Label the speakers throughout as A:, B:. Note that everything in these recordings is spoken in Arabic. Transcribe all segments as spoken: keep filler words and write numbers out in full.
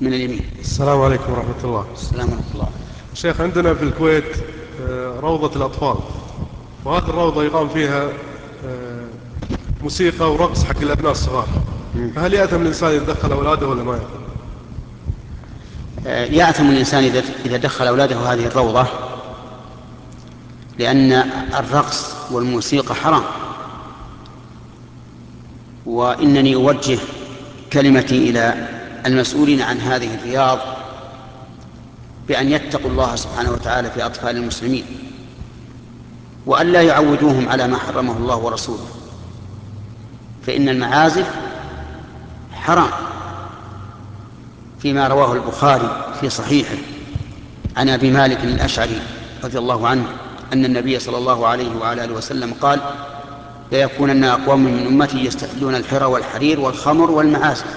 A: من اليمين.
B: السلام عليكم ورحمة الله.
A: السلام ورحمة الله.
B: شيخ، عندنا في الكويت آه، روضة الأطفال، وهذه الروضة يقام فيها آه، موسيقى ورقص حق الأبناء الصغار، فهل يأثم الإنسان يتدخل أولاده ولا ما يأثم؟
A: آه، يأثم الإنسان إذا دخل أولاده هذه الروضة، لأن الرقص والموسيقى حرام. وإنني أوجه كلمتي إلى المسؤولين عن هذه الرياض بأن يتقوا الله سبحانه وتعالى في أطفال المسلمين، وأن لا يعودوهم على ما حرمه الله ورسوله، فإن المعازف حرام، فيما رواه البخاري في صحيحه عن أبي مالك الأشعري رضي الله عنه أن النبي صلى الله عليه وعلى آله وسلم قال: ليكونن أقوام من أمتي يستحلون الحرى والحرير والخمر والمعازف.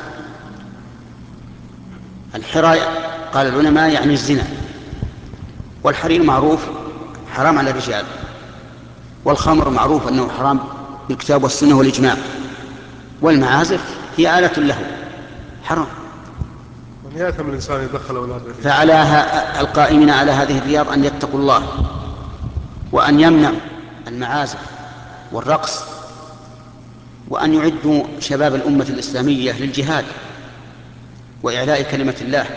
A: الحرى قال العلماء يعني الزنا، والحرير معروف حرام على الرجال، والخمر معروف أنه حرام بالكتاب والسنة والإجماع، والمعازف هي آلة له حرام.
B: من يأثم الإنسان يدخل أولاده؟
A: فعلى القائمين على هذه الرياض أن يتقوا الله، وأن يمنعوا المعازف والرقص، وأن يعدوا شباب الأمة الإسلامية للجهاد وإعلاء كلمة الله.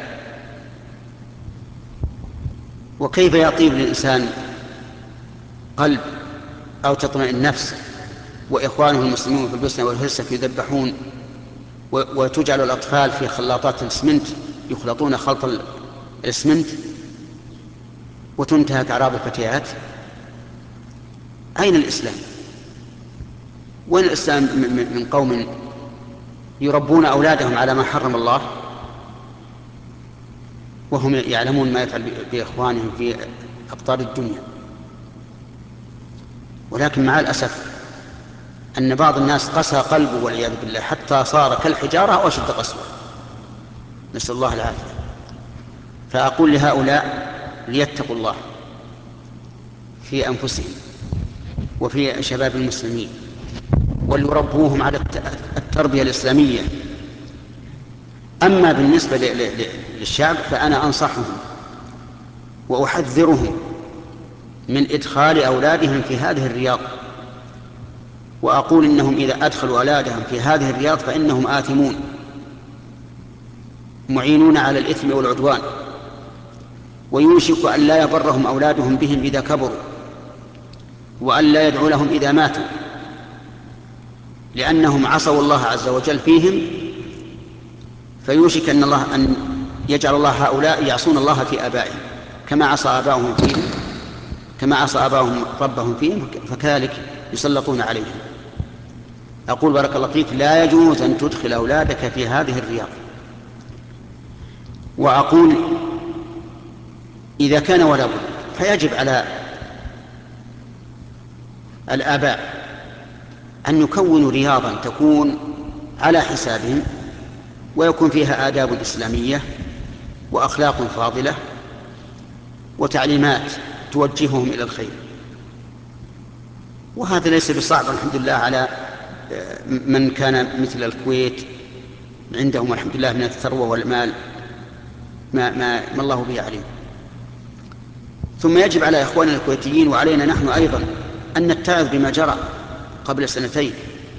A: وكيف يطيب للإنسان قلب أو تطمئن نفس وإخوانه المسلمون في البوسنة والهرسك يذبحون، وتجعل الأطفال في خلاطات الإسمنت يخلطون خلط الإسمنت، وتنتهك أعراض الفتيات؟ أين الإسلام؟ وين الإسلام من قوم يربون أولادهم على ما حرم الله وهم يعلمون ما يفعل بإخوانهم في أقطار الدنيا؟ ولكن مع الأسف أن بعض الناس قسى قلبه والعياذ بالله حتى صار كالحجارة أو أشد قسوة، نسأل الله العافية. فأقول لهؤلاء ليتقوا الله في أنفسهم وفي شباب المسلمين، وليربوهم على التربية الإسلامية. أما بالنسبة للشعب فأنا أنصحهم وأحذرهم من إدخال أولادهم في هذه الرياض، وأقول إنهم إذا أدخلوا أولادهم في هذه الرياض فإنهم آثمون معينون على الإثم والعدوان، ويوشك أن لا يبرهم أولادهم بهم إذا كبروا، وأن لا يدعو لهم إذا ماتوا، لأنهم عصوا الله عز وجل فيهم، فيوشك أن الله أن يجعل الله هؤلاء يعصون الله في آبائهم كما عصى آباؤهم فيهم، كما عصى آباؤهم ربهم فيهم، فكذلك يسلطون عليهم. أقول بارك الله فيك لا يجوز أن تدخل أولادك في هذه الرياض. وأقول إذا كان ولا بد فيجب على الآباء أن يكونوا رياضا تكون على حسابهم، ويكون فيها آداب إسلامية وأخلاق فاضلة وتعليمات توجههم إلى الخير. وهذا ليس بصعب الحمد لله على من كان مثل الكويت عندهم الحمد لله من الثروة والمال ما, ما, ما الله به عليم. ثم يجب على إخواننا الكويتيين وعلينا نحن أيضا أن نتعظ بما جرى قبل سنتين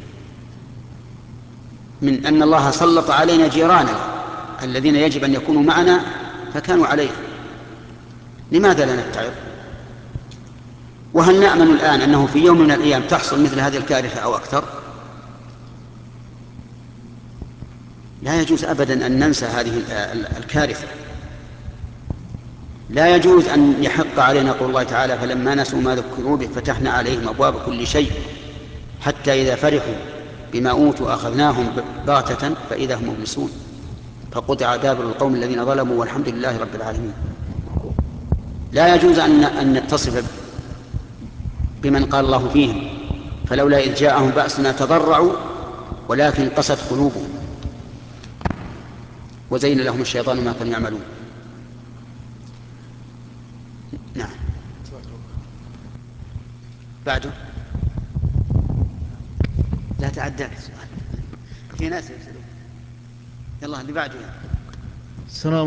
A: من أن الله سلط علينا جيرانا الذين يجب أن يكونوا معنا فكانوا عليه. لماذا لا نتعظ؟ وهل نأمن الآن أنه في يوم من الأيام تحصل مثل هذه الكارثة أو أكثر؟ لا يجوز أبدا أن ننسى هذه الكارثة. لا يجوز أن يحق علينا قول الله تعالى: فلما نسوا ما ذكروا به فتحنا عليهم أبواب كل شيء حتى إذا فرحوا بما أوتوا أخذناهم بغتة فإذا هم مبلسون فقطع دابر القوم الذين ظلموا والحمد لله رب العالمين. لا يجوز أن نتصف بمن قال الله فيهم: فلولا إذ جاءهم بأسنا تضرعوا ولكن قست قلوبهم وزين لهم الشيطان ما كانوا يعملون. نعم. بعده لا تعدى السؤال، في ناس يسألون. يلا اللي بعده.
C: السلام